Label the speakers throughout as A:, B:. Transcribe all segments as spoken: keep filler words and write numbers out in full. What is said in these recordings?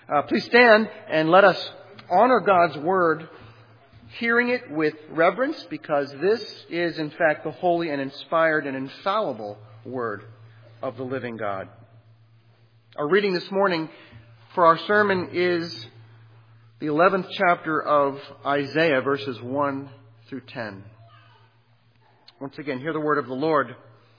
A: Uh, please stand and let us honor God's Word, hearing it with reverence, because this is, in fact, the holy and inspired and infallible Word of the living God. Our reading this morning for our sermon is the eleventh chapter of Isaiah, verses one through ten. Once again, hear the word of the Lord.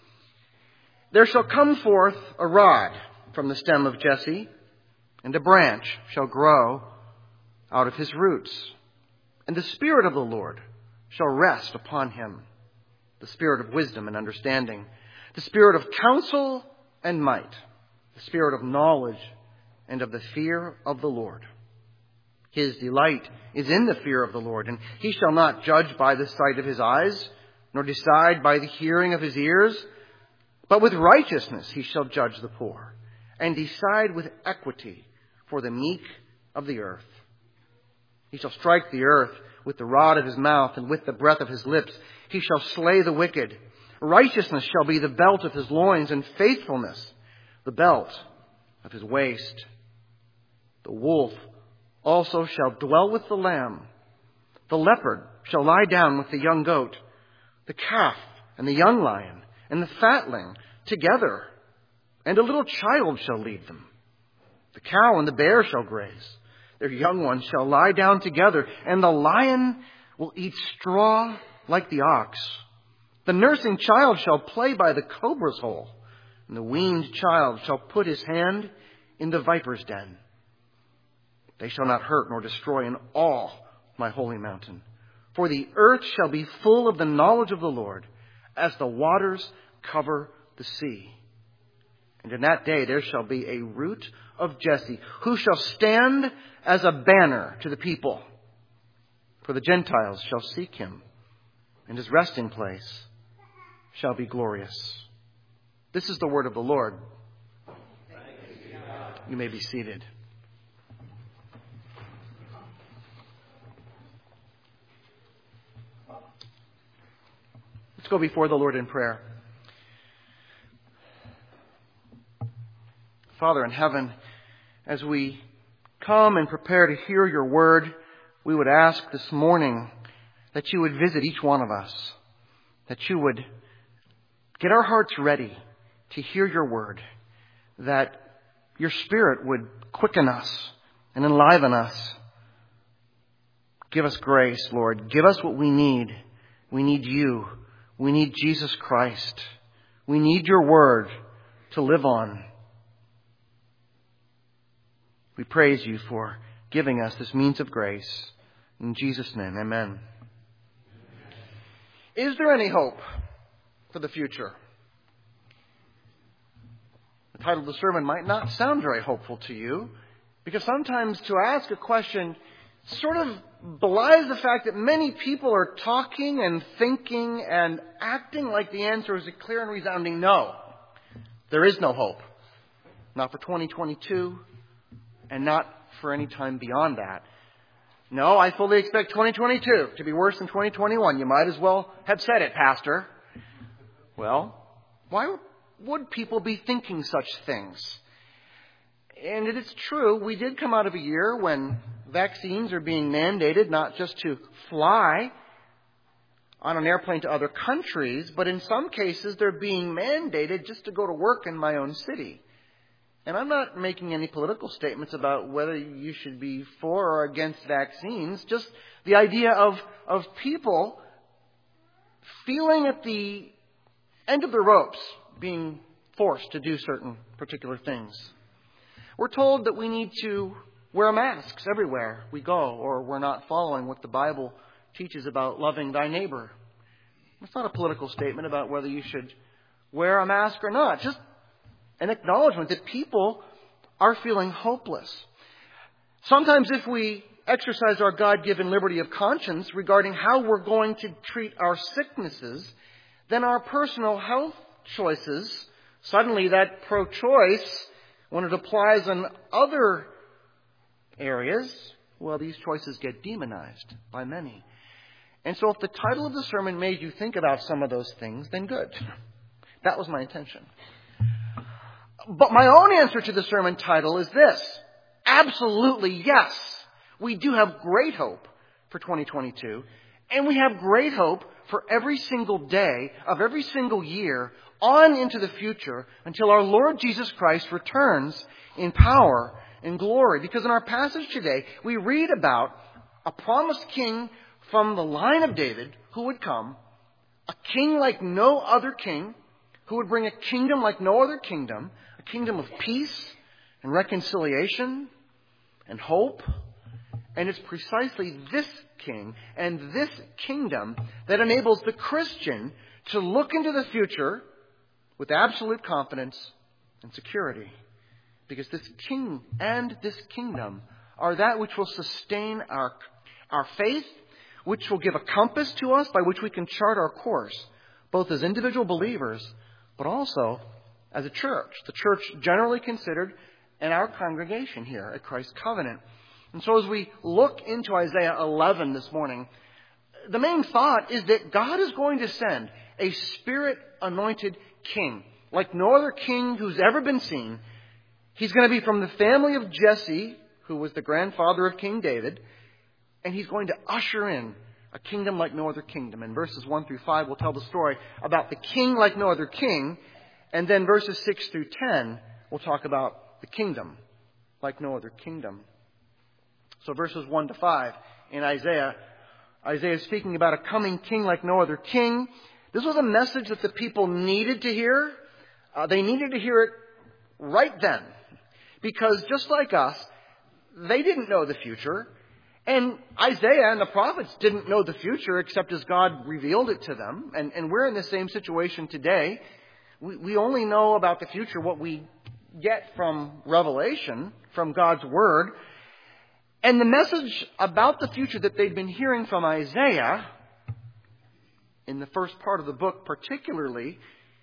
A: There shall come forth a rod from the stem of Jesse, and a branch shall grow out of his roots. And the Spirit of the Lord shall rest upon him, the Spirit of wisdom and understanding, the Spirit of counsel and might, the Spirit of knowledge and of the fear of the Lord. His delight is in the fear of the Lord, and he shall not judge by the sight of his eyes, nor decide by the hearing of his ears, but with righteousness he shall judge the poor, and decide with equity for the meek of the earth. He shall strike the earth with the rod of his mouth, and with the breath of his lips he shall slay the wicked. Righteousness shall be the belt of his loins, and faithfulness the belt of his waist. The wolf also shall dwell with the lamb. The leopard shall lie down with the young goat, the calf and the young lion and the fatling together, and a little child shall lead them. The cow and the bear shall graze. Their young ones shall lie down together, and the lion will eat straw like the ox. The nursing child shall play by the cobra's hole, and the weaned child shall put his hand in the viper's den. They shall not hurt nor destroy in all my holy mountain. For the earth shall be full of the knowledge of the Lord, as the waters cover the sea. And in that day there shall be a root of Jesse, who shall stand as a banner to the people. For the Gentiles shall seek him, and his resting place shall be glorious. This is the word of the Lord. You may be seated. Let's go before the Lord in prayer. Father in heaven, as we come and prepare to hear your word, we would ask this morning that you would visit each one of us, that you would get our hearts ready to hear your word, that your Spirit would quicken us and enliven us. Give us grace, Lord. Give us what we need. We need you. We need Jesus Christ. We need your word to live on. We praise you for giving us this means of grace. In Jesus' name, amen. Is there any hope for the future? The title of the sermon might not sound very hopeful to you, because sometimes to ask a question sort of belies the fact that many people are talking and thinking and acting like the answer is a clear and resounding no. There is no hope. Not for twenty twenty-two, and not for any time beyond that. No, I fully expect twenty twenty-two to be worse than twenty twenty-one. You might as well have said it, Pastor. Well, why would people be thinking such things? And it is true, we did come out of a year when vaccines are being mandated not just to fly on an airplane to other countries, but in some cases they're being mandated just to go to work in my own city. And I'm not making any political statements about whether you should be for or against vaccines, just the idea of, of people feeling at the end of the ropes, being forced to do certain particular things. We're told that we need to wear masks everywhere we go, or we're not following what the Bible teaches about loving thy neighbor. It's not a political statement about whether you should wear a mask or not. Just an acknowledgement that people are feeling hopeless. Sometimes if we exercise our God-given liberty of conscience regarding how we're going to treat our sicknesses, then our personal health choices, suddenly that pro-choice, when it applies in other areas, well, these choices get demonized by many. And so if the title of the sermon made you think about some of those things, then good. That was my intention. But my own answer to the sermon title is this: absolutely, yes, we do have great hope for twenty twenty-two. And we have great hope for every single day of every single year on into the future until our Lord Jesus Christ returns in power and glory. Because in our passage today, we read about a promised king from the line of David who would come, a king like no other king, who would bring a kingdom like no other kingdom, a kingdom of peace and reconciliation and hope. And it's precisely this king and this kingdom that enables the Christian to look into the future with absolute confidence and security. Because this king and this kingdom are that which will sustain our, our faith, which will give a compass to us by which we can chart our course, both as individual believers, but also as a church. The church generally considered in our congregation here at Christ's Covenant. And so as we look into Isaiah eleven this morning, the main thought is that God is going to send a Spirit-anointed king, like no other king who's ever been seen. He's going to be from the family of Jesse, who was the grandfather of King David, and he's going to usher in a kingdom like no other kingdom. And verses one through five will tell the story about the king like no other king, and then verses six through ten will talk about the kingdom like no other kingdom. So verses one to five in Isaiah, Isaiah is speaking about a coming king like no other king. This was a message that the people needed to hear. Uh, they needed to hear it right then. Because just like us, they didn't know the future. And Isaiah and the prophets didn't know the future except as God revealed it to them. And, and we're in the same situation today. We, we only know about the future what we get from Revelation, from God's Word. And the message about the future that they'd been hearing from Isaiah, in the first part of the book particularly,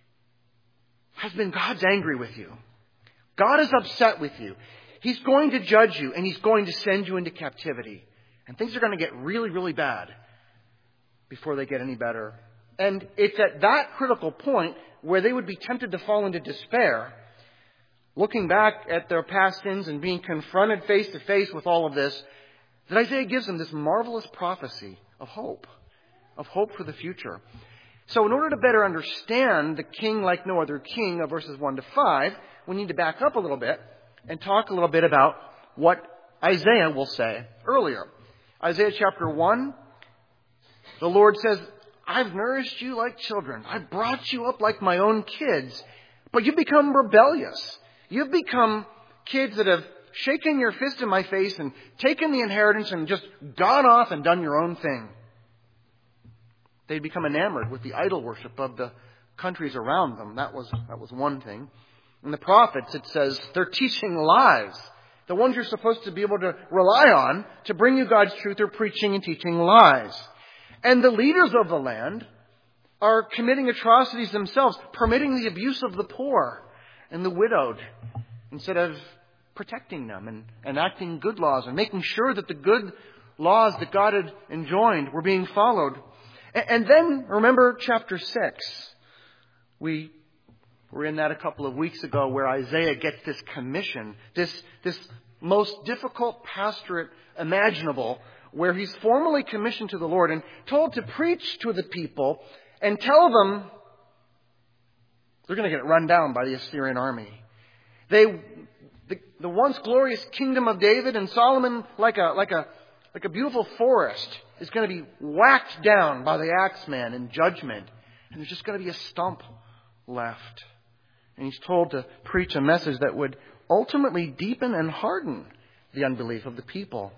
A: has been God's angry with you. God is upset with you. He's going to judge you and He's going to send you into captivity. And things are going to get really, really bad before they get any better. And it's at that critical point where they would be tempted to fall into despair, looking back at their past sins and being confronted face to face with all of this, that Isaiah gives them this marvelous prophecy of hope, of hope for the future. So in order to better understand the king like no other king of verses one to five, we need to back up a little bit and talk a little bit about what Isaiah will say earlier. Isaiah chapter one, the Lord says, I've nourished you like children. I've brought you up like my own kids, but you've become rebellious. You've become kids that have shaken your fist in my face and taken the inheritance and just gone off and done your own thing. They'd become enamored with the idol worship of the countries around them. That was, that was one thing. In the prophets, it says they're teaching lies. The ones you're supposed to be able to rely on to bring you God's truth are preaching and teaching lies. And the leaders of the land are committing atrocities themselves, permitting the abuse of the poor and the widowed, instead of protecting them and enacting good laws and making sure that the good laws that God had enjoined were being followed. And then, remember chapter six. We were in that a couple of weeks ago where Isaiah gets this commission, this, this most difficult pastorate imaginable, where he's formally commissioned to the Lord and told to preach to the people and tell them they're going to get run down by the Assyrian army. They, the, the once glorious kingdom of David and Solomon, like a, like a, like a beautiful forest, is going to be whacked down by the axeman in judgment. And there's just going to be a stump left. And he's told to preach a message that would ultimately deepen and harden the unbelief of the people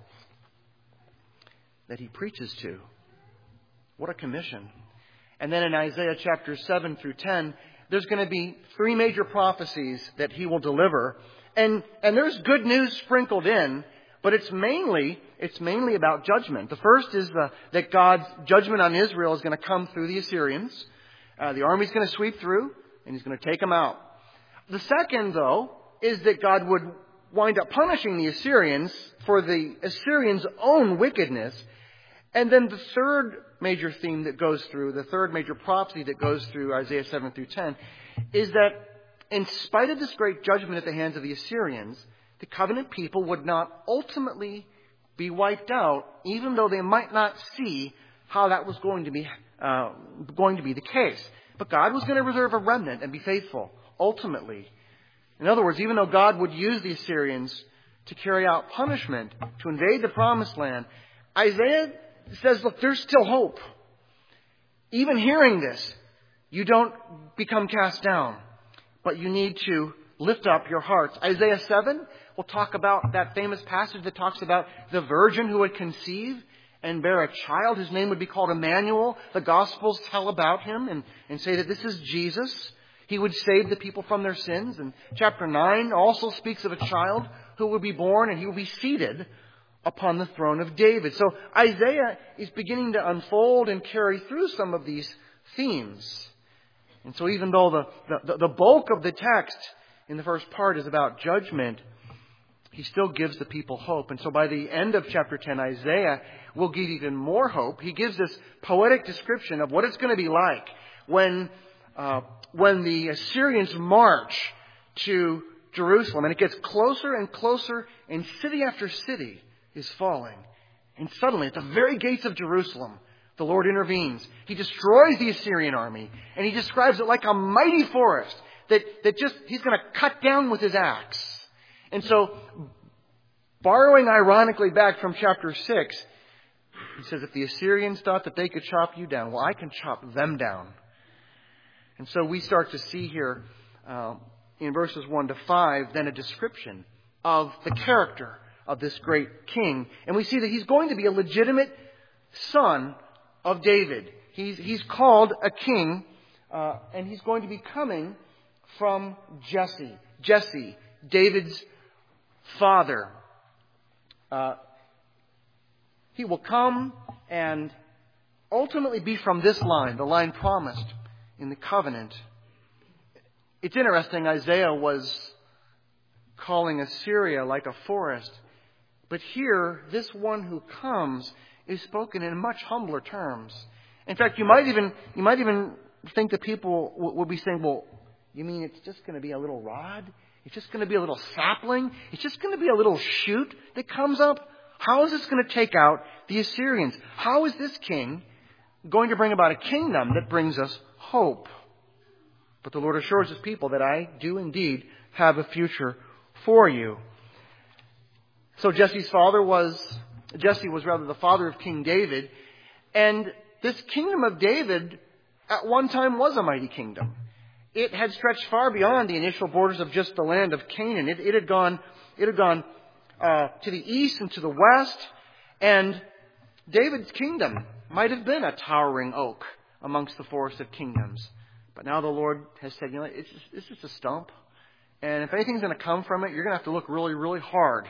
A: that he preaches to. What a commission. And then in Isaiah chapter seven through ten, there's going to be three major prophecies that he will deliver. And, and there's good news sprinkled in, but it's mainly, it's mainly about judgment. The first is the, that God's judgment on Israel is going to come through the Assyrians. Uh, the army's going to sweep through, and he's going to take them out. The second, though, is that God would wind up punishing the Assyrians for the Assyrians' own wickedness. And then the third major theme that goes through, the third major prophecy that goes through Isaiah seven through ten, is that in spite of this great judgment at the hands of the Assyrians, the covenant people would not ultimately be wiped out, even though they might not see how that was going to be uh, going to be the case. But God was going to reserve a remnant and be faithful, ultimately. In other words, even though God would use the Assyrians to carry out punishment, to invade the Promised Land, Isaiah says, look, there's still hope. Even hearing this, you don't become cast down, but you need to lift up your hearts. Isaiah seven will talk about that famous passage that talks about the virgin who would conceive and bear a child. His name would be called Emmanuel. The Gospels tell about him and, and say that this is Jesus. He would save the people from their sins. And chapter nine also speaks of a child who would be born and he will be seated upon the throne of David. So Isaiah is beginning to unfold and carry through some of these themes. And so even though the, the, the bulk of the text in the first part is about judgment, he still gives the people hope. And so by the end of chapter ten, Isaiah will give even more hope. He gives this poetic description of what it's going to be like when, uh, when the Assyrians march to Jerusalem. And it gets closer and closer, and city after city is falling. And suddenly, at the very gates of Jerusalem, the Lord intervenes. He destroys the Assyrian army, and he describes it like a mighty forest that, that just he's going to cut down with his axe. And so, borrowing ironically back from chapter six, he says, if the Assyrians thought that they could chop you down, well, I can chop them down. And so we start to see here uh, in verses one to five, then a description of the character of this great king. And we see that he's going to be a legitimate son of David. He's, he's called a king, uh, and he's going to be coming from Jesse. Jesse, David's father. Uh, he will come and ultimately be from this line, the line promised in the covenant. It's interesting, Isaiah was calling Assyria like a forest. But here, this one who comes is spoken in much humbler terms. In fact, you might even you might even think that people would be saying, well, you mean it's just going to be a little rod? It's just going to be a little sapling? It's just going to be a little shoot that comes up? How is this going to take out the Assyrians? How is this king going to bring about a kingdom that brings us hope? But the Lord assures his people that I do indeed have a future for you. So Jesse's father was, Jesse was rather the father of King David. And this kingdom of David at one time was a mighty kingdom. It had stretched far beyond the initial borders of just the land of Canaan. It, it had gone, it had gone uh, to the east and to the west. And David's kingdom might have been a towering oak amongst the forest of kingdoms. But now the Lord has said, you know, it's just, it's just a stump. And if anything's going to come from it, you're going to have to look really, really hard.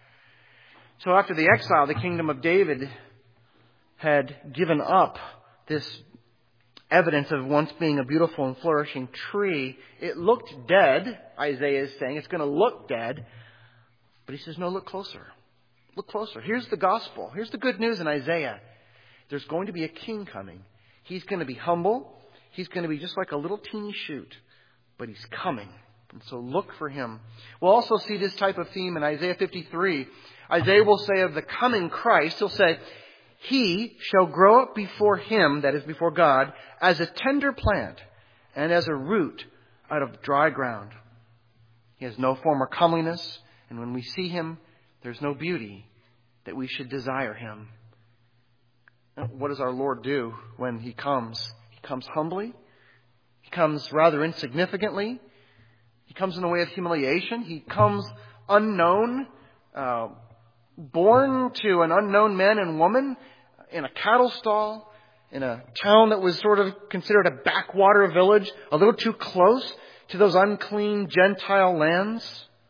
A: So after the exile, the kingdom of David had given up this evidence of once being a beautiful and flourishing tree. It looked dead, Isaiah is saying. It's going to look dead. But he says, no, look closer. Look closer. Here's the gospel. Here's the good news in Isaiah. There's going to be a king coming. He's going to be humble. He's going to be just like a little teeny shoot. But he's coming. And so look for him. We'll also see this type of theme in Isaiah fifty-three. Isaiah will say of the coming Christ, he'll say, he shall grow up before him, that is before God, as a tender plant and as a root out of dry ground. He has no form or comeliness, and when we see him, there's no beauty that we should desire him. What does our Lord do when he comes? He comes humbly. He comes rather insignificantly. He comes in a way of humiliation. He comes unknown, uh, born to an unknown man and woman in a cattle stall, in a town that was sort of considered a backwater village, a little too close to those unclean Gentile lands.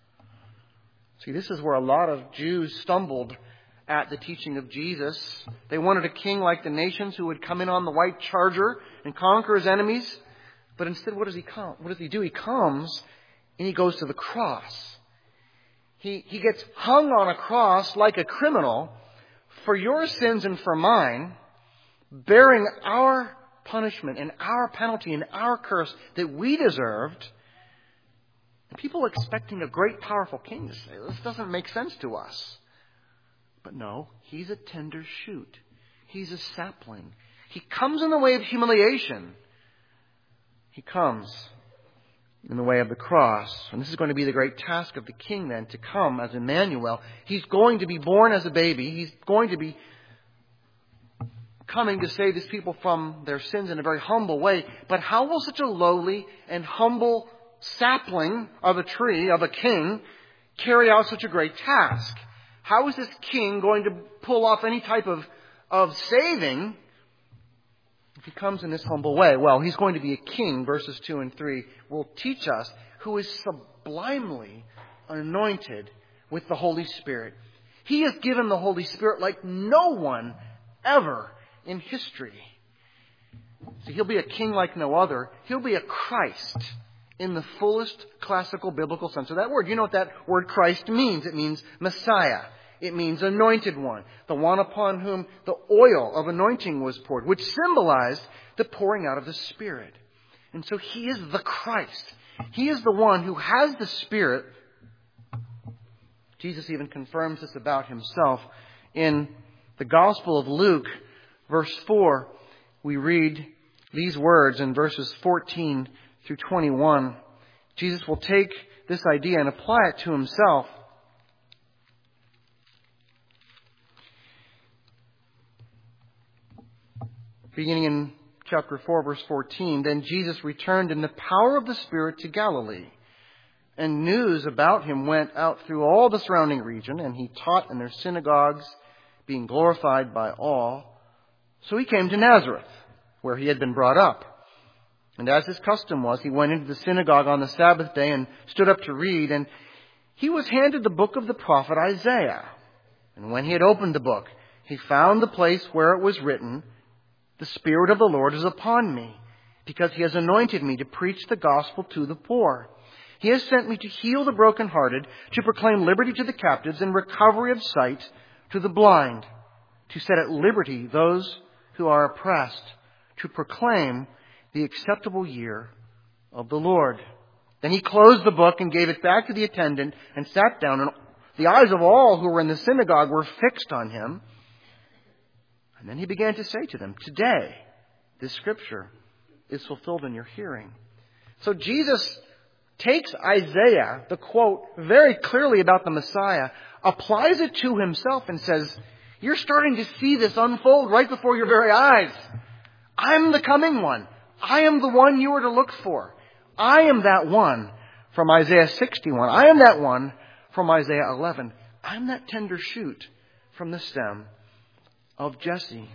A: See, this is where a lot of Jews stumbled at the teaching of Jesus. They wanted a king like the nations who would come in on the white charger and conquer his enemies. But instead, what does he come? What does he do? He comes and he goes to the cross. He, he gets hung on a cross like a criminal for your sins and for mine, bearing our punishment and our penalty and our curse that we deserved. And people are expecting a great, powerful king to say, this doesn't make sense to us. But no, he's a tender shoot. He's a sapling. He comes in the way of humiliation. He comes in the way of the cross. And this is going to be the great task of the king then, to come as Emmanuel. He's going to be born as a baby. He's going to be coming to save his people from their sins in a very humble way. But how will such a lowly and humble sapling of a tree, of a king, carry out such a great task? How is this king going to pull off any type of, of saving if he comes in this humble way? Well, he's going to be a king, verses two and three will teach us, who is sublimely anointed with the Holy Spirit. He is given the Holy Spirit like no one ever in history. So he'll be a king like no other. He'll be a Christ in the fullest classical biblical sense of that word. You know what that word Christ means. It means Messiah. It means anointed one. The one upon whom the oil of anointing was poured, which symbolized the pouring out of the Spirit. And so he is the Christ. He is the one who has the Spirit. Jesus even confirms this about himself. In the Gospel of Luke, verse four, we read these words in verses fourteen through twenty-one. Jesus will take this idea and apply it to himself. Beginning in chapter four, verse fourteen, then Jesus returned in the power of the Spirit to Galilee. And news about him went out through all the surrounding region, and he taught in their synagogues, being glorified by all. So he came to Nazareth, where he had been brought up. And as his custom was, he went into the synagogue on the Sabbath day and stood up to read. And he was handed the book of the prophet Isaiah. And when he had opened the book, he found the place where it was written, "The Spirit of the Lord is upon me, because he has anointed me to preach the gospel to the poor. He has sent me to heal the brokenhearted, to proclaim liberty to the captives and recovery of sight to the blind, to set at liberty those who are oppressed, to proclaim the acceptable year of the Lord." Then he closed the book and gave it back to the attendant and sat down. And the eyes of all who were in the synagogue were fixed on him. And then he began to say to them, "Today, this scripture is fulfilled in your hearing." So Jesus takes Isaiah, the quote very clearly about the Messiah, applies it to himself and says, you're starting to see this unfold right before your very eyes. I'm the coming one. I am the one you are to look for. I am that one from Isaiah sixty-one. I am that one from Isaiah eleven. I'm that tender shoot from the stem of Jesse.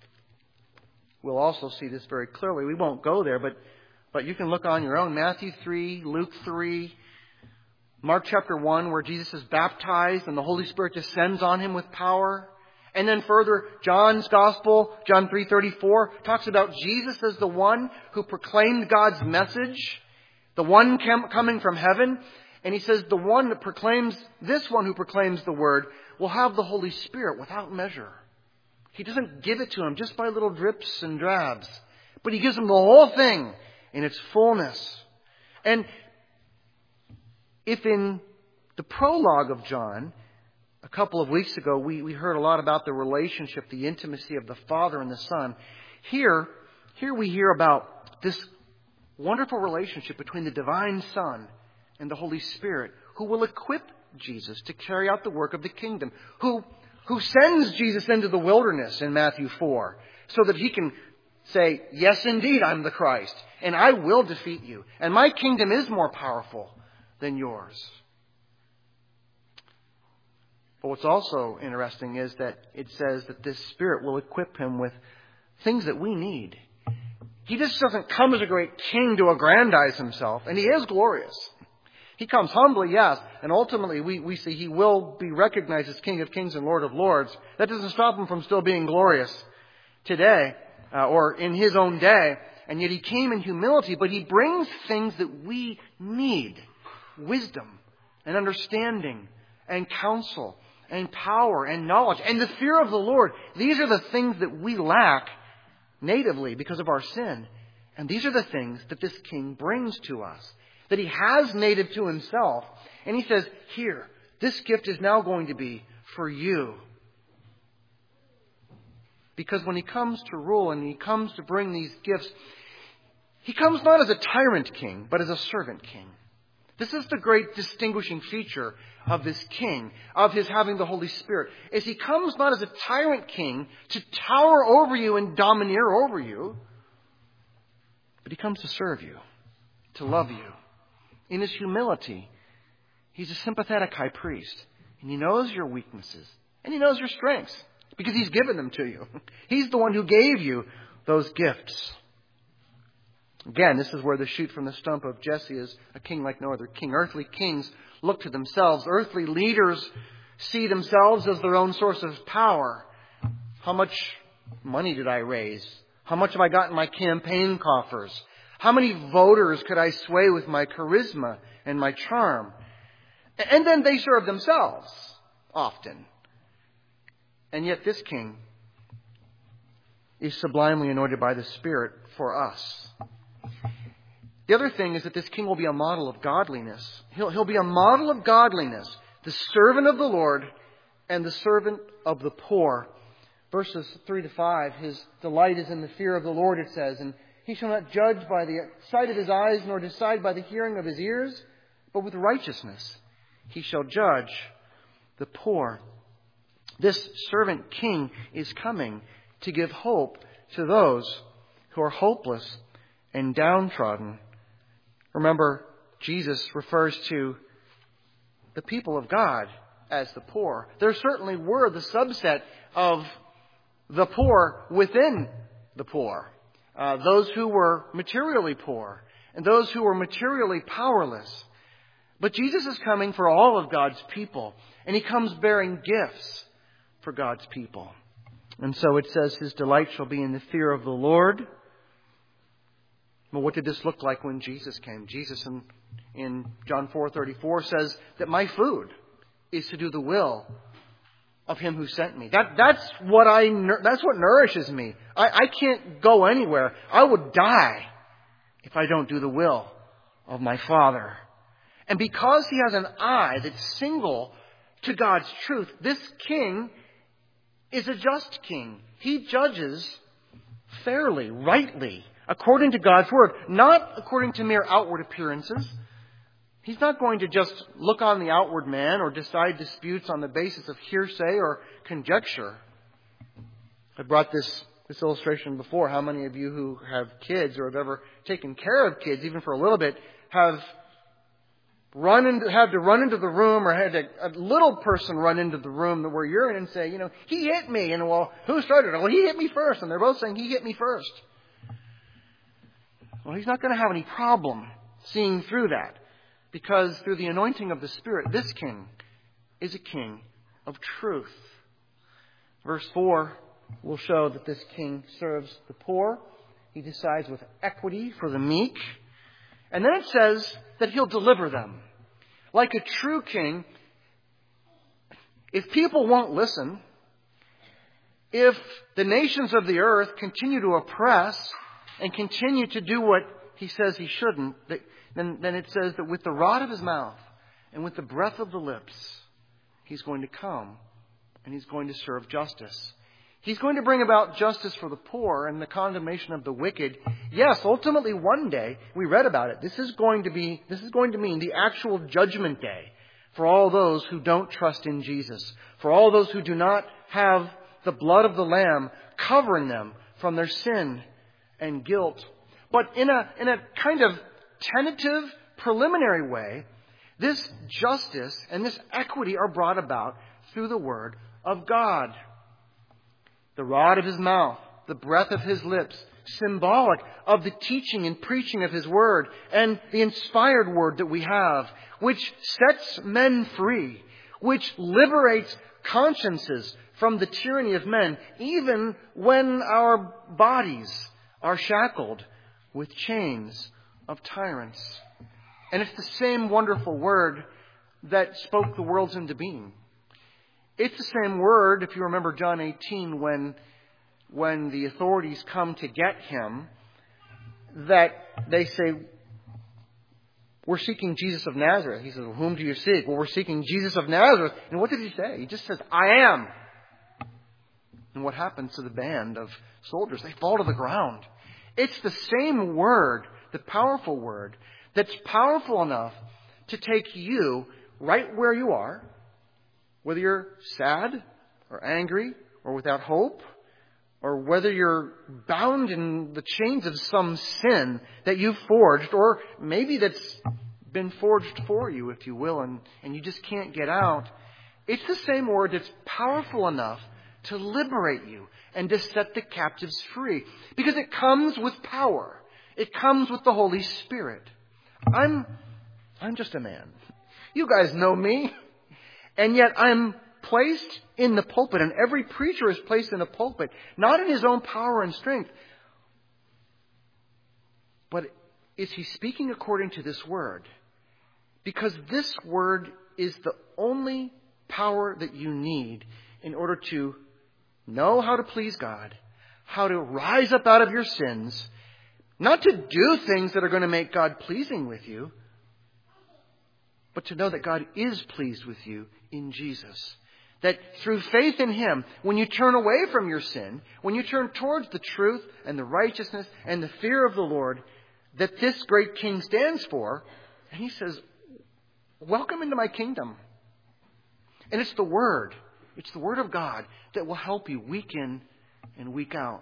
A: We'll also see this very clearly. We won't go there, but, but you can look on your own. Matthew three, Luke three, Mark chapter one, where Jesus is baptized and the Holy Spirit descends on him with power. And then further, John's Gospel, John three thirty-four, talks about Jesus as the one who proclaimed God's message, the one coming from heaven. And he says the one that proclaims, this one who proclaims the word, will have the Holy Spirit without measure. He doesn't give it to him just by little drips and drabs, but he gives him the whole thing in its fullness. And if in the prologue of John, a couple of weeks ago, we, we heard a lot about the relationship, the intimacy of the Father and the Son. Here, here we hear about this wonderful relationship between the divine Son and the Holy Spirit, who will equip Jesus to carry out the work of the kingdom, who, who sends Jesus into the wilderness in Matthew four, so that he can say, yes, indeed, I'm the Christ, and I will defeat you, and my kingdom is more powerful than yours. But what's also interesting is that it says that this Spirit will equip him with things that we need. He just doesn't come as a great king to aggrandize himself, and he is glorious. He comes humbly, yes, and ultimately we, we see he will be recognized as King of Kings and Lord of Lords. That doesn't stop him from still being glorious today, uh, or in his own day. And yet he came in humility, but he brings things that we need. Wisdom and understanding and counsel and power and knowledge and the fear of the Lord. These are the things that we lack natively because of our sin. And these are the things that this king brings to us. that he has native to himself. And he says, here, this gift is now going to be for you. Because when he comes to rule and he comes to bring these gifts, he comes not as a tyrant king, but as a servant king. This is the great distinguishing feature of this king, of his having the Holy Spirit, is he comes not as a tyrant king to tower over you and domineer over you, but he comes to serve you, to love you. In his humility, he's a sympathetic high priest, and he knows your weaknesses, and he knows your strengths, because he's given them to you. He's the one who gave you those gifts. Again, this is where the shoot from the stump of Jesse is a king like no other king. Earthly kings look to themselves. Earthly leaders see themselves as their own source of power. How much money did I raise? How much have I got in my campaign coffers? How many voters could I sway with my charisma and my charm? And then they serve themselves, often. And yet this king is sublimely anointed by the Spirit for us. The other thing is that this king will be a model of godliness. He'll, he'll be a model of godliness, the servant of the Lord and the servant of the poor. Verses three to five, his delight is in the fear of the Lord, it says, and he shall not judge by the sight of his eyes, nor decide by the hearing of his ears, but with righteousness he shall judge the poor. This servant king is coming to give hope to those who are hopeless and downtrodden. Remember, Jesus refers to the people of God as the poor. There certainly were the subset of the poor within the poor. Uh, those who were materially poor and those who were materially powerless. But Jesus is coming for all of God's people, and he comes bearing gifts for God's people. And so it says his delight shall be in the fear of the Lord. Well, what did this look like when Jesus came? Jesus in, in John four thirty-four says that my food is to do the will of him who sent me. That, that's what I, that's what nourishes me. I, I can't go anywhere. I would die if I don't do the will of my Father. And because he has an eye that's single to God's truth, this king is a just king. He judges fairly, rightly, according to God's word, not according to mere outward appearances. He's not going to just look on the outward man or decide disputes on the basis of hearsay or conjecture. I brought this, this illustration before. How many of you who have kids or have ever taken care of kids, even for a little bit, have run into, had to run into the room or had a, a little person run into the room where you're in and say, you know, he hit me. And well, who started it? Well, he hit me first. And they're both saying he hit me first. Well, he's not going to have any problem seeing through that, because through the anointing of the Spirit, this king is a king of truth. Verse four will show that this king serves the poor. He decides with equity for the meek. And then it says that he'll deliver them. Like a true king, if people won't listen, if the nations of the earth continue to oppress and continue to do what he says he shouldn't, then, then it says that with the rod of his mouth and with the breath of the lips, he's going to come and he's going to serve justice. He's going to bring about justice for the poor and the condemnation of the wicked. Yes, ultimately one day, we read about it, this is going to be, this is going to mean the actual judgment day for all those who don't trust in Jesus, for all those who do not have the blood of the Lamb covering them from their sin and guilt. But in a, in a kind of tentative, preliminary way, this justice and this equity are brought about through the Word of God. The rod of his mouth, the breath of his lips, symbolic of the teaching and preaching of his Word and the inspired Word that we have, which sets men free, which liberates consciences from the tyranny of men, even when our bodies are shackled with chains of tyrants. And it's the same wonderful Word that spoke the worlds into being. It's the same word, if you remember John eighteen, when, when the authorities come to get him, that they say, we're seeking Jesus of Nazareth. He says, well, whom do you seek? Well, we're seeking Jesus of Nazareth. And what did he say? He just says, I am. And what happens to the band of soldiers? They fall to the ground. It's the same word, the powerful word, that's powerful enough to take you right where you are, whether you're sad or angry or without hope, or whether you're bound in the chains of some sin that you've forged, or maybe that's been forged for you, if you will, and, and you just can't get out. It's the same word that's powerful enough to liberate you and to set the captives free. Because it comes with power. It comes with the Holy Spirit. I'm, I'm just a man. You guys know me. And yet I'm placed in the pulpit, and every preacher is placed in the pulpit, not in his own power and strength. But is he speaking according to this word? Because this word is the only power that you need in order to know how to please God, how to rise up out of your sins, not to do things that are going to make God pleasing with you, but to know that God is pleased with you in Jesus. That through faith in Him, when you turn away from your sin, when you turn towards the truth and the righteousness and the fear of the Lord, that this great King stands for, and He says, welcome into my kingdom. And it's the Word, it's the Word of God that will help you week in and week out.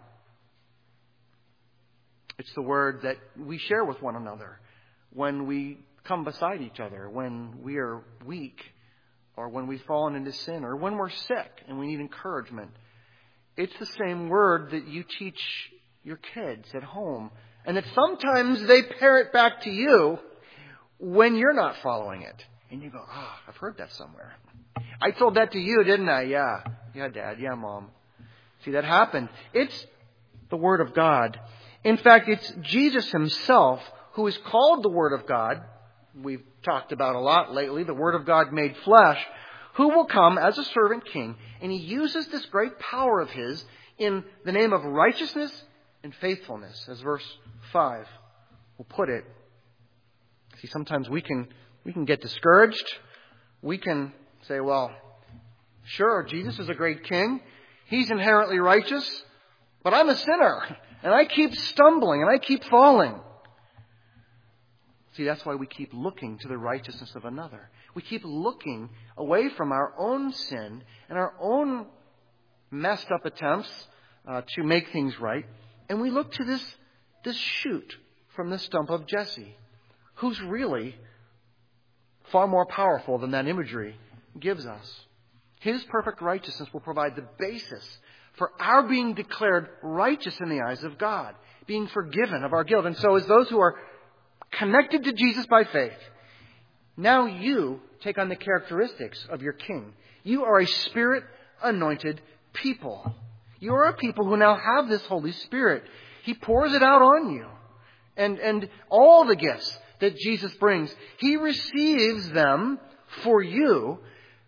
A: It's the Word that we share with one another when we come beside each other, when we are weak, or when we've fallen into sin, or when we're sick and we need encouragement. It's the same word that you teach your kids at home, and that sometimes they parrot back to you when you're not following it. And you go, oh, I've heard that somewhere. I told that to you, didn't I? Yeah. Yeah, Dad. Yeah, Mom. See, that happened. It's the Word of God. In fact, it's Jesus Himself who is called the Word of God. We've talked about a lot lately, the Word of God made flesh, who will come as a servant king. And He uses this great power of His in the name of righteousness and faithfulness, as verse five will put it. See, sometimes we can we can get discouraged. We can say, well, sure, Jesus is a great king. He's inherently righteous, but I'm a sinner, and I keep stumbling, and I keep falling. See, that's why we keep looking to the righteousness of another. We keep looking away from our own sin and our own messed up attempts uh, to make things right. And we look to this, this shoot from the stump of Jesse, who's really far more powerful than that imagery gives us. His perfect righteousness will provide the basis for our being declared righteous in the eyes of God, being forgiven of our guilt. And so as those who are connected to Jesus by faith, now you take on the characteristics of your King. You are a Spirit-anointed people. You are a people who now have this Holy Spirit. He pours it out on you. And, and all the gifts that Jesus brings, He receives them for you.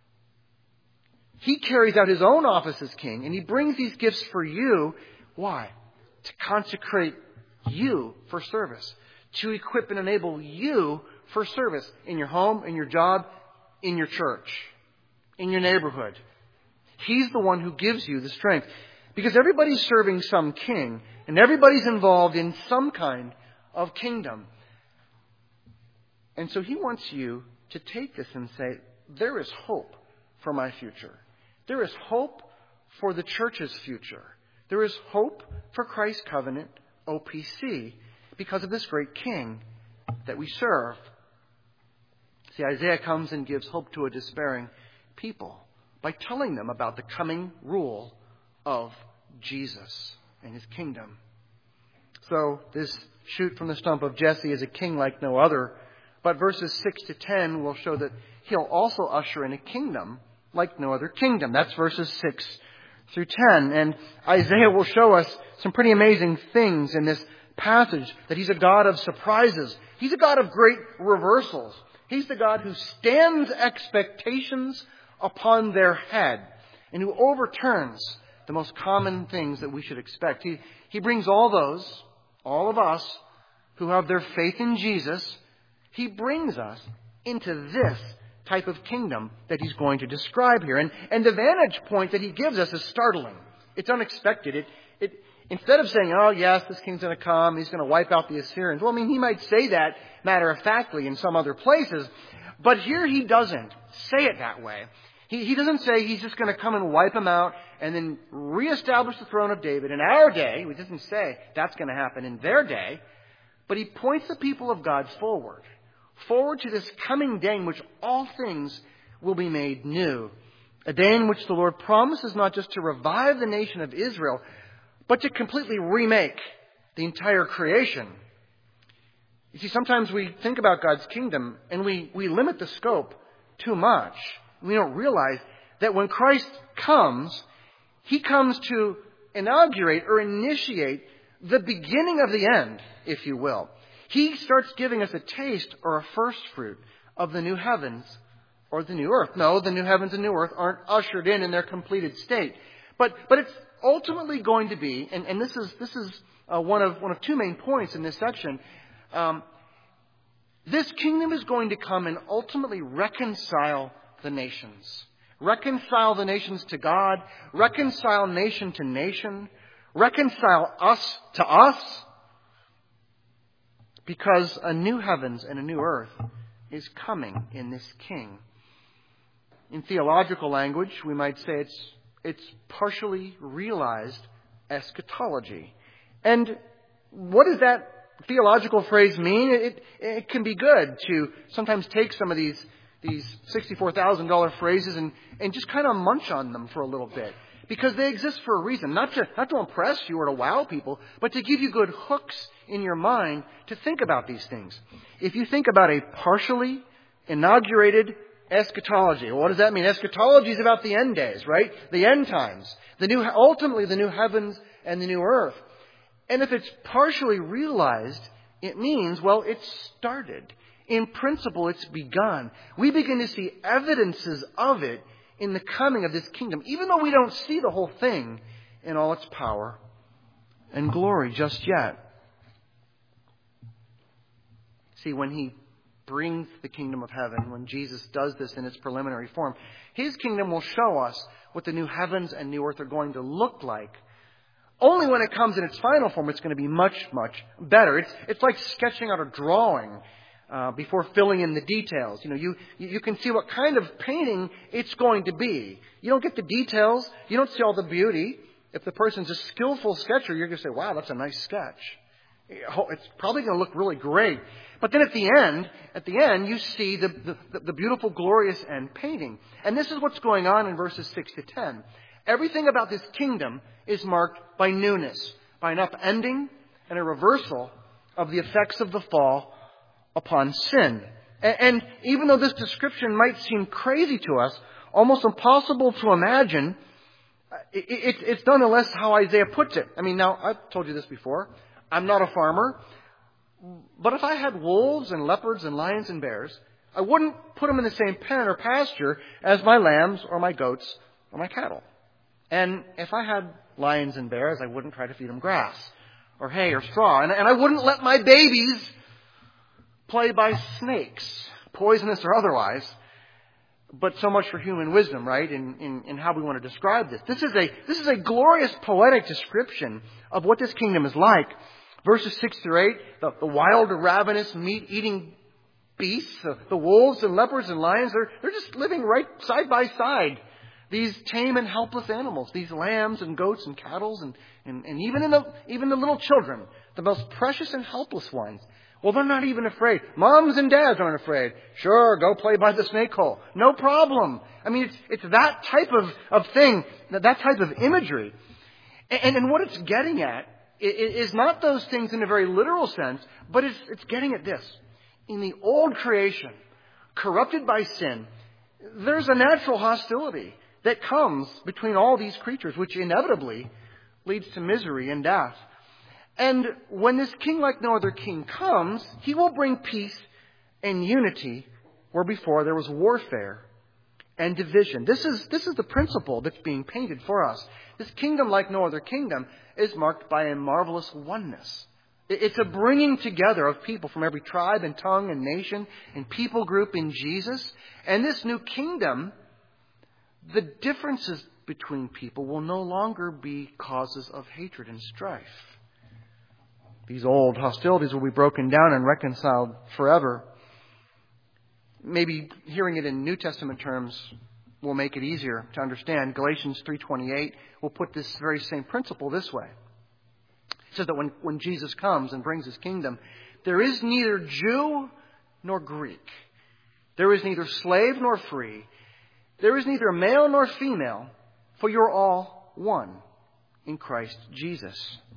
A: He carries out His own office as King, and He brings these gifts for you. Why? To consecrate you for service. To equip and enable you for service in your home, in your job, in your church, in your neighborhood. He's the one who gives you the strength. Because everybody's serving some king, and everybody's involved in some kind of kingdom. And so He wants you to take this and say, there is hope for my future. There is hope for the church's future. There is hope for Christ's covenant, O P C, because of this great King that we serve. See, Isaiah comes and gives hope to a despairing people by telling them about the coming rule of Jesus and His kingdom. So this shoot from the stump of Jesse is a king like no other. But verses six to ten will show that He'll also usher in a kingdom like no other kingdom. That's verses six through ten. And Isaiah will show us some pretty amazing things in this passage, that He's a God of surprises. He's a God of great reversals. He's the God who stands expectations upon their head and who overturns the most common things that we should expect. He, he brings all those, all of us, who have their faith in Jesus, He brings us into this type of kingdom that he's going to describe here. And, and the vantage point that he gives us is startling. It's unexpected. It, it, instead of saying, oh, yes, this king's going to come, he's going to wipe out the Assyrians. Well, I mean, he might say that matter-of-factly in some other places. But here he doesn't say it that way. He, he doesn't say he's just going to come and wipe them out and then reestablish the throne of David in our day. He doesn't say that's going to happen in their day. But he points the people of God forward. Forward to this coming day in which all things will be made new. A day in which the Lord promises not just to revive the nation of Israel, but to completely remake the entire creation. You see, sometimes we think about God's kingdom and we, we limit the scope too much. We don't realize that when Christ comes, he comes to inaugurate or initiate the beginning of the end, if you will. He starts giving us a taste or a first fruit of the new heavens or the new earth. No, the new heavens and new earth aren't ushered in in their completed state. But but it's ultimately going to be, and, and this is this is uh, one of one of two main points in this section. Um, this kingdom is going to come and ultimately reconcile the nations. Reconcile the nations to God. Reconcile nation to nation. Reconcile us to us. Because a new heavens and a new earth is coming in this king. In theological language, we might say it's it's partially realized eschatology. And what does that theological phrase mean? It, it can be good to sometimes take some of these these sixty-four thousand dollars phrases and, and just kind of munch on them for a little bit. Because they exist for a reason, not to not to impress you or to wow people, but to give you good hooks in your mind to think about these things. If you think about a partially inaugurated eschatology, well, what does that mean? Eschatology is about the end days, right? The end times. The new, ultimately the new heavens and the new earth. And if it's partially realized, it means, well, it's started. In principle, it's begun. We begin to see evidences of it in the coming of this kingdom, even though we don't see the whole thing in all its power and glory just yet. See, when he brings the kingdom of heaven, when Jesus does this in its preliminary form, his kingdom will show us what the new heavens and new earth are going to look like. Only when it comes in its final form, it's going to be much, much better. It's, it's like sketching out a drawing Uh, before filling in the details. You know, you, you can see what kind of painting it's going to be. You don't get the details. You don't see all the beauty. If the person's a skillful sketcher, you're going to say, wow, that's a nice sketch. It's probably going to look really great. But then at the end, at the end, you see the, the, the beautiful, glorious end painting. And this is what's going on in verses six to ten. Everything about this kingdom is marked by newness, by an upending and a reversal of the effects of the fall upon sin. And even though this description might seem crazy to us, almost impossible to imagine, it's nonetheless how Isaiah puts it. I mean, now, I've told you this before. I'm not a farmer. But if I had wolves and leopards and lions and bears, I wouldn't put them in the same pen or pasture as my lambs or my goats or my cattle. And if I had lions and bears, I wouldn't try to feed them grass or hay or straw. And, and I wouldn't let my babies play by snakes, poisonous or otherwise. But so much for human wisdom, right, in, in, in how we want to describe this. This is a this is a glorious poetic description of what this kingdom is like. Verses six through eight, the, the wild, ravenous, meat-eating beasts, the, the wolves and leopards and lions, they're, they're just living right side by side. These tame and helpless animals, these lambs and goats and cattle, and, and, and even, in the, even the little children, the most precious and helpless ones. Well, they're not even afraid. Moms and dads aren't afraid. Sure, go play by the snake hole. No problem. I mean, it's it's that type of, of thing, that, that type of imagery. And, and what it's getting at is not those things in a very literal sense, but it's, it's getting at this. In the old creation, corrupted by sin, there's a natural hostility that comes between all these creatures, which inevitably leads to misery and death. And when this king like no other king comes, he will bring peace and unity where before there was warfare and division. This is, this is the principle that's being painted for us. This kingdom like no other kingdom is marked by a marvelous oneness It's a bringing together of people from every tribe and tongue and nation and people group in Jesus. And this new kingdom, the differences between people will no longer be causes of hatred and strife. These old hostilities will be broken down and reconciled forever. Maybe hearing it in New Testament terms will make it easier to understand. Galatians three twenty-eight will put this very same principle this way. It says that when, when Jesus comes and brings His kingdom, there is neither Jew nor Greek. There is neither slave nor free. There is neither male nor female, for you're all one in Christ Jesus.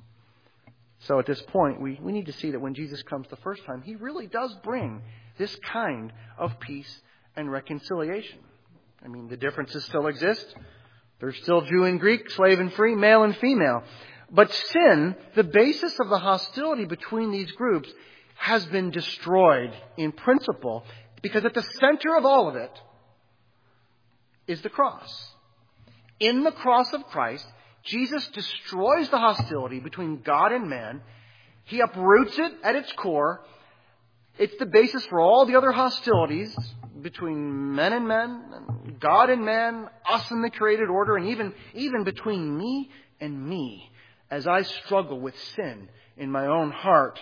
A: So at this point, we, we need to see that when Jesus comes the first time, He really does bring this kind of peace and reconciliation. I mean, the differences still exist. There's still Jew and Greek, slave and free, male and female. But sin, the basis of the hostility between these groups, has been destroyed in principle, because at the center of all of it is the cross. In the cross of Christ, Jesus destroys the hostility between God and man. He uproots it at its core. It's the basis for all the other hostilities between men and men, and God and man, us and the created order, and even, even between me and me as I struggle with sin in my own heart.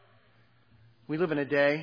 A: We live in a day,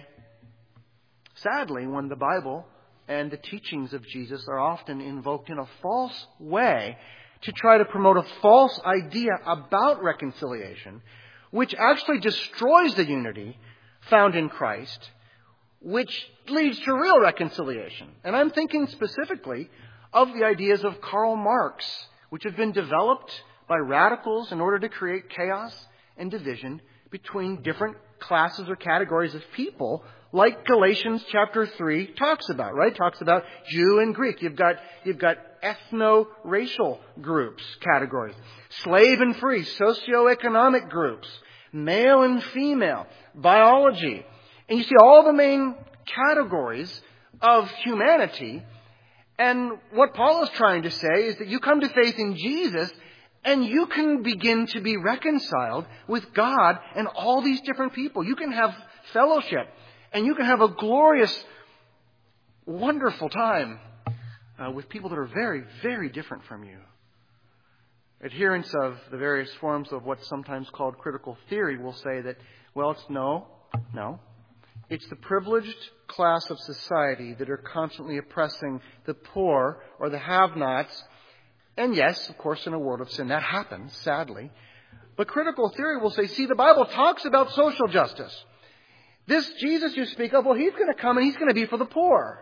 A: sadly, when the Bible and the teachings of Jesus are often invoked in a false way to try to promote a false idea about reconciliation, which actually destroys the unity found in Christ, which leads to real reconciliation. And I'm thinking specifically of the ideas of Karl Marx, which have been developed by radicals in order to create chaos and division between different classes or categories of people, like Galatians chapter three talks about, right? Talks about Jew and Greek. You've got, you've got ethno-racial groups, categories. Slave and free, socioeconomic groups. Male and female, biology. And you see all the main categories of humanity. And what Paul is trying to say is that you come to faith in Jesus and you can begin to be reconciled with God and all these different people. You can have fellowship and you can have a glorious, wonderful time uh, with people that are very, very different from you. Adherents of the various forms of what's sometimes called critical theory will say that, well, it's no, no. It's the privileged class of society that are constantly oppressing the poor or the have-nots. And yes, of course, in a world of sin, that happens, sadly. But critical theory will say, see, the Bible talks about social justice. This Jesus you speak of, well, He's going to come and He's going to be for the poor.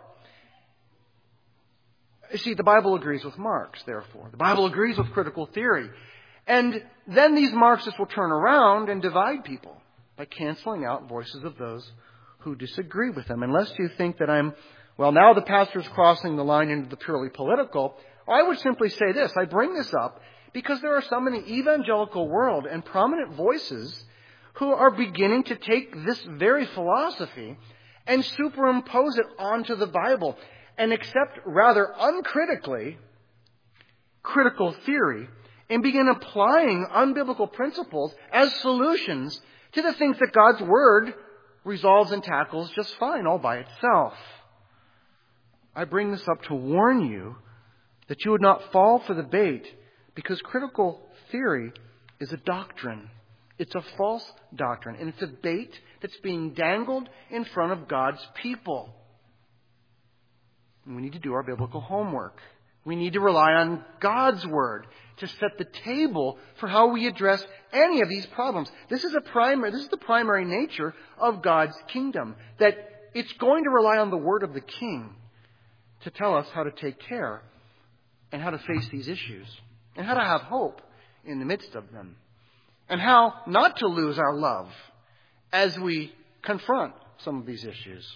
A: You see, the Bible agrees with Marx, therefore. The Bible agrees with critical theory. And then these Marxists will turn around and divide people by canceling out voices of those who disagree with them. Unless you think that I'm, well, now the pastor's crossing the line into the purely political, I would simply say this. I bring this up because there are some in the evangelical world and prominent voices who are beginning to take this very philosophy and superimpose it onto the Bible and accept rather uncritically critical theory and begin applying unbiblical principles as solutions to the things that God's Word resolves and tackles just fine all by itself. I bring this up to warn you that you would not fall for the bait, because critical theory is a doctrine. It's a false doctrine, and it's a bait that's being dangled in front of God's people. And we need to do our biblical homework. We need to rely on God's Word to set the table for how we address any of these problems. This is a primary, this is the primary nature of God's kingdom, that it's going to rely on the Word of the King to tell us how to take care and how to face these issues and how to have hope in the midst of them and how not to lose our love as we confront some of these issues.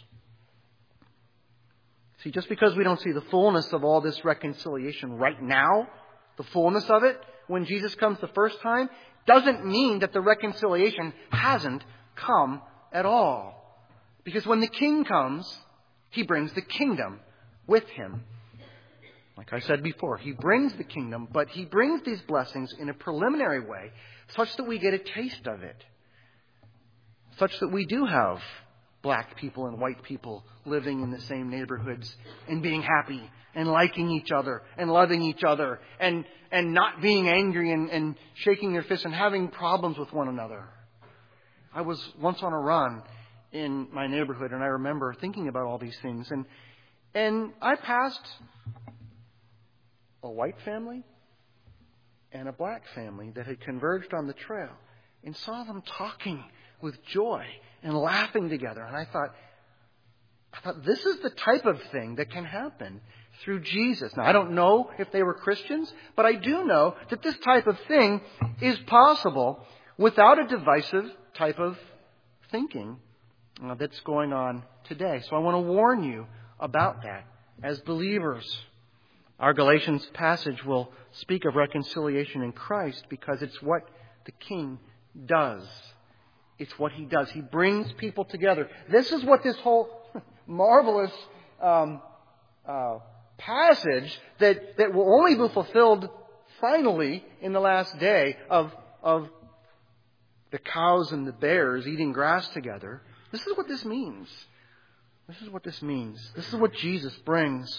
A: See, just because we don't see the fullness of all this reconciliation right now, the fullness of it, when Jesus comes the first time, doesn't mean that the reconciliation hasn't come at all. Because when the King comes, He brings the kingdom with Him. Like I said before, He brings the kingdom, but He brings these blessings in a preliminary way such that we get a taste of it. such that we do have black people and white people living in the same neighborhoods and being happy and liking each other and loving each other and, and not being angry and, and shaking their fists and having problems with one another. I was once on a run in my neighborhood, and I remember thinking about all these things. And and I passed a white family and a black family that had converged on the trail and saw them talking with joy and laughing together. And I thought, I thought, this is the type of thing that can happen through Jesus. Now, I don't know if they were Christians, but I do know that this type of thing is possible without a divisive type of thinking uh, that's going on today. So I want to warn you about that as believers. Our Galatians passage will speak of reconciliation in Christ because it's what the King does. It's what He does. He brings people together. This is what this whole marvelous um, uh, passage that, that will only be fulfilled finally in the last day of, of the cows and the bears eating grass together. This is what this means. This is what this means. This is what Jesus brings.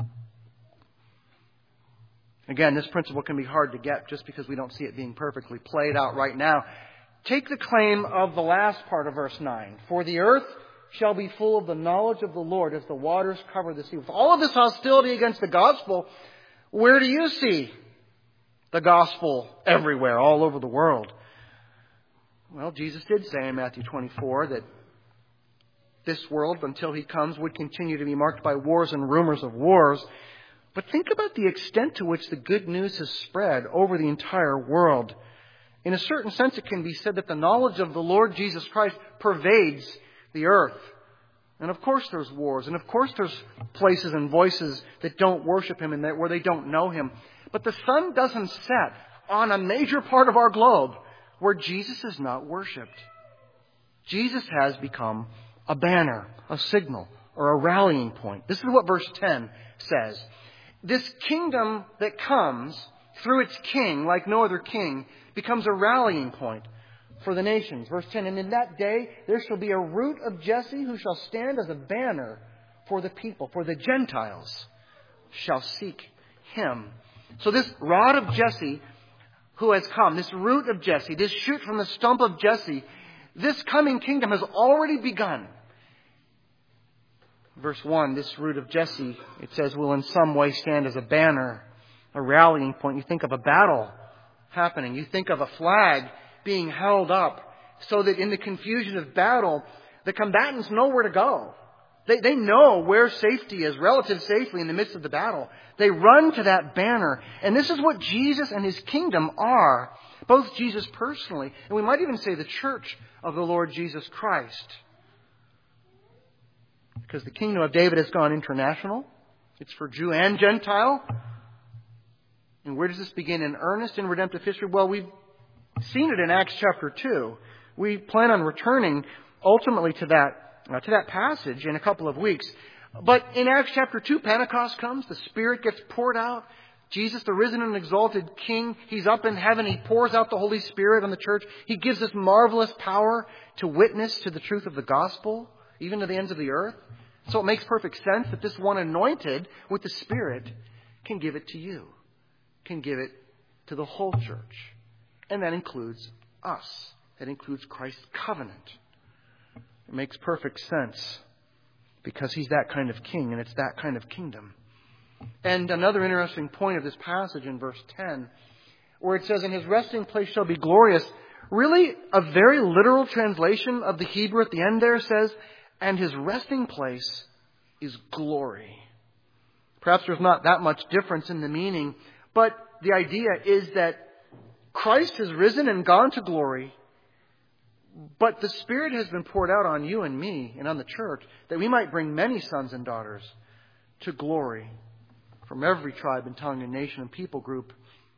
A: Again, this principle can be hard to get just because we don't see it being perfectly played out right now. Take the claim of the last part of verse nine. For the earth shall be full of the knowledge of the Lord as the waters cover the sea. With all of this hostility against the gospel, where do you see the gospel everywhere, all over the world? Well, Jesus did say in Matthew twenty-four that this world, until He comes, would continue to be marked by wars and rumors of wars. But think about the extent to which the good news has spread over the entire world. In a certain sense, it can be said that the knowledge of the Lord Jesus Christ pervades the earth. And of course there's wars. And of course there's places and voices that don't worship Him and that where they don't know Him. But the sun doesn't set on a major part of our globe where Jesus is not worshipped. Jesus has become a banner, a signal, or a rallying point. This is what verse ten says. This kingdom that comes through its king, like no other king, becomes a rallying point for the nations. Verse ten, and in that day there shall be a root of Jesse who shall stand as a banner for the people, for the Gentiles shall seek Him. So this rod of Jesse who has come, this root of Jesse, this shoot from the stump of Jesse, this coming kingdom has already begun. Verse one, this root of Jesse, it says, will in some way stand as a banner, a rallying point. You think of a battle happening. You think of a flag being held up so that in the confusion of battle, the combatants know where to go. They, they know where safety is, relative safety in the midst of the battle. They run to that banner. And this is what Jesus and His kingdom are. Both Jesus personally, and we might even say the church of the Lord Jesus Christ. Because the kingdom of David has gone international. It's for Jew and Gentile. And where does this begin in earnest in redemptive history? Well, we've seen it in Acts chapter two. We plan on returning ultimately to that, uh, to that passage in a couple of weeks. But in Acts chapter two, Pentecost comes. The Spirit gets poured out. Jesus, the risen and exalted King, He's up in heaven. He pours out the Holy Spirit on the church. He gives us marvelous power to witness to the truth of the gospel, even to the ends of the earth. So it makes perfect sense that this one anointed with the Spirit can give it to you, can give it to the whole church. And that includes us. That includes Christ's covenant. It makes perfect sense because He's that kind of king and it's that kind of kingdom. And another interesting point of this passage in verse ten, where it says, and His resting place shall be glorious. Really, a very literal translation of the Hebrew at the end there says, and His resting place is glory. Perhaps there's not that much difference in the meaning, but the idea is that Christ has risen and gone to glory, but the Spirit has been poured out on you and me and on the church that we might bring many sons and daughters to glory from every tribe and tongue and nation and people group.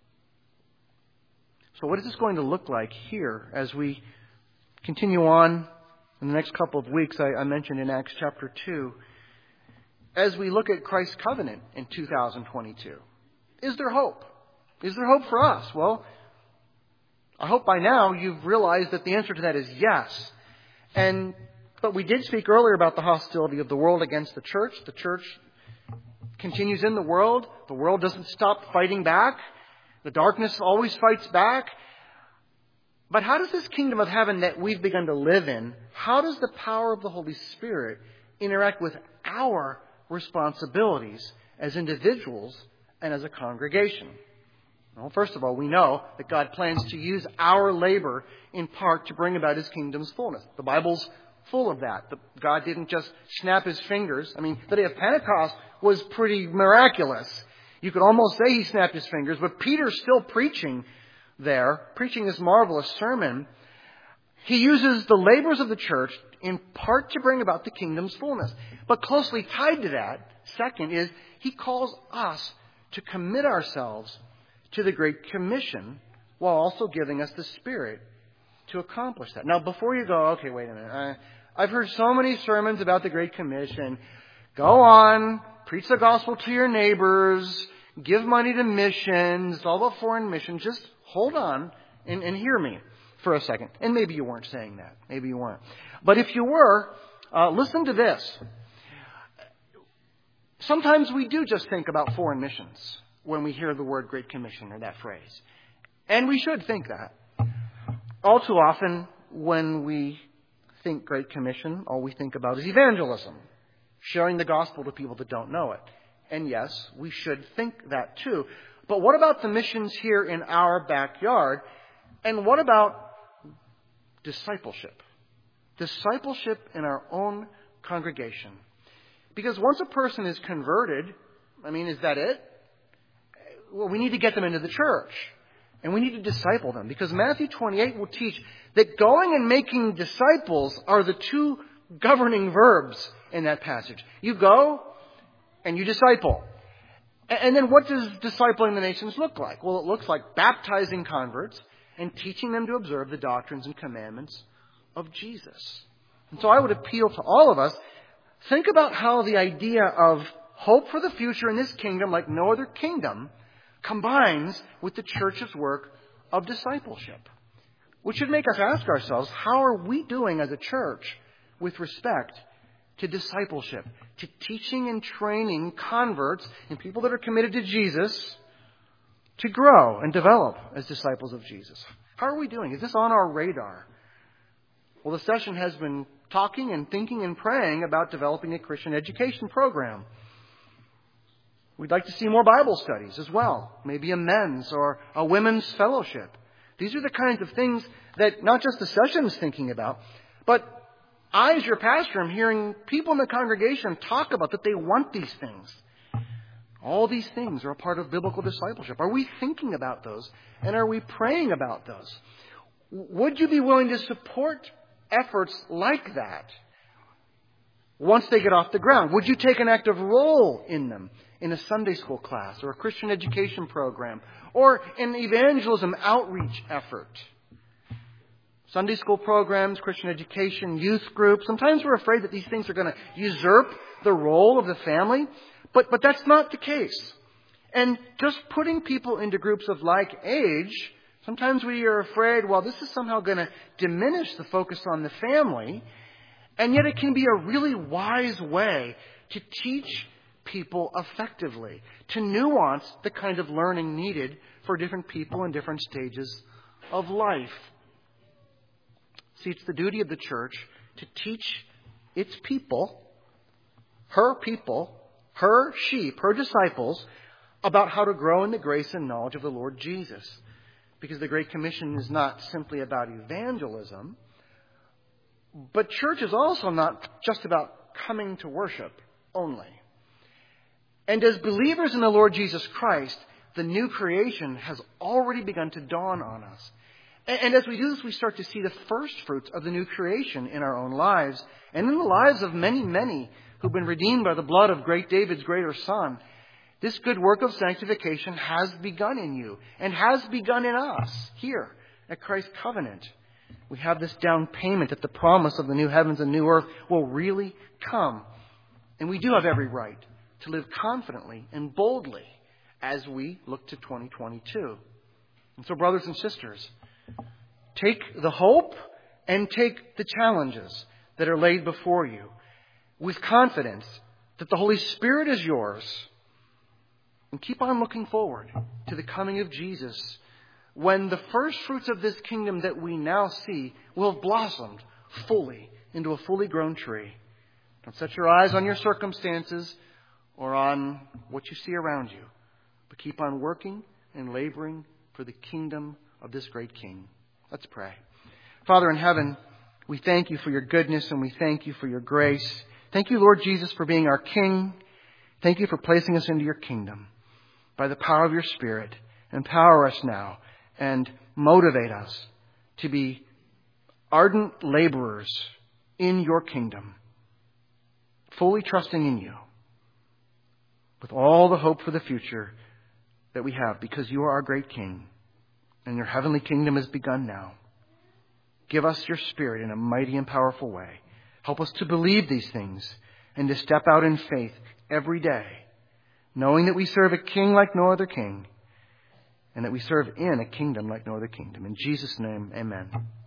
A: So what is this going to look like here as we continue on in the next couple of weeks? I, I mentioned in Acts chapter two, as we look at Christ's covenant in two thousand twenty-two. Is there hope? Is there hope for us? Well, I hope by now you've realized that the answer to that is yes. And but we did speak earlier about the hostility of the world against the church. The church continues in the world. The world doesn't stop fighting back. The darkness always fights back. But how does this kingdom of heaven that we've begun to live in, how does the power of the Holy Spirit interact with our responsibilities as individuals and as a congregation? Well, first of all, we know that God plans to use our labor in part to bring about His kingdom's fullness. The Bible's full of that. God didn't just snap His fingers. I mean, the day of Pentecost was pretty miraculous. You could almost say He snapped His fingers, but Peter's still preaching there, preaching this marvelous sermon. He uses the labors of the church in part to bring about the kingdom's fullness. But closely tied to that, second, is He calls us to commit ourselves to the Great Commission while also giving us the Spirit to accomplish that. Now, before you go, okay, wait a minute. I, I've heard so many sermons about the Great Commission. Go on, preach the gospel to your neighbors, give money to missions, all about foreign missions. Just hold on and, and hear me for a second. And maybe you weren't saying that. Maybe you weren't. But if you were, uh, listen to this. Sometimes we do just think about foreign missions when we hear the word Great Commission or that phrase. And we should think that. All too often, when we think Great Commission, all we think about is evangelism, sharing the gospel to people that don't know it. And yes, we should think that too. But what about the missions here in our backyard? And what about discipleship? Discipleship in our own congregation. Because once a person is converted, I mean, is that it? Well, we need to get them into the church. And we need to disciple them. Because Matthew twenty-eight will teach that going and making disciples are the two governing verbs in that passage. You go and you disciple. And then what does discipling the nations look like? Well, it looks like baptizing converts and teaching them to observe the doctrines and commandments of Jesus. And so I would appeal to all of us, think about how the idea of hope for the future in this kingdom, like no other kingdom, combines with the church's work of discipleship. Which should make us ask ourselves, how are we doing as a church with respect to discipleship, to teaching and training converts and people that are committed to Jesus to grow and develop as disciples of Jesus? How are we doing? Is this on our radar? Well, the session has been talking and thinking and praying about developing a Christian education program. We'd like to see more Bible studies as well. Maybe a men's or a women's fellowship. These are the kinds of things that not just the session is thinking about, but I, as your pastor, am hearing people in the congregation talk about that they want these things. All these things are a part of biblical discipleship. Are we thinking about those? And are we praying about those? Would you be willing to support efforts like that once they get off the ground? Would you take an active role in them? In a Sunday school class or a Christian education program or an evangelism outreach effort. Sunday school programs, Christian education, youth groups. Sometimes we're afraid that these things are going to usurp the role of the family, but, but that's not the case. And just putting people into groups of like age, sometimes we are afraid, well, this is somehow going to diminish the focus on the family, and yet it can be a really wise way to teach people effectively, to nuance the kind of learning needed for different people in different stages of life. See, it's the duty of the church to teach its people, her people, her sheep, her disciples, about how to grow in the grace and knowledge of the Lord Jesus. Because the Great Commission is not simply about evangelism, but church is also not just about coming to worship only. And as believers in the Lord Jesus Christ, the new creation has already begun to dawn on us. And as we do this, we start to see the first fruits of the new creation in our own lives and in the lives of many, many who've been redeemed by the blood of great David's greater Son. This good work of sanctification has begun in you and has begun in us here at Christ's covenant. We have this down payment that the promise of the new heavens and new earth will really come. And we do have every right to live confidently and boldly as we look to twenty twenty-two. And so, brothers and sisters, take the hope and take the challenges that are laid before you with confidence that the Holy Spirit is yours. And keep on looking forward to the coming of Jesus, when the first fruits of this kingdom that we now see will have blossomed fully into a fully grown tree. Don't set your eyes on your circumstances or on what you see around you, but keep on working and laboring for the kingdom of this great King. Let's pray. Father in heaven, we thank you for your goodness and we thank you for your grace. Thank you, Lord Jesus, for being our King. Thank you for placing us into your kingdom by the power of your Spirit. Empower us now and motivate us to be ardent laborers in your kingdom, fully trusting in you, with all the hope for the future that we have, because you are our great King, and your heavenly kingdom has begun now. Give us your Spirit in a mighty and powerful way. Help us to believe these things and to step out in faith every day, knowing that we serve a King like no other king, and that we serve in a kingdom like no other kingdom. In Jesus' name, amen.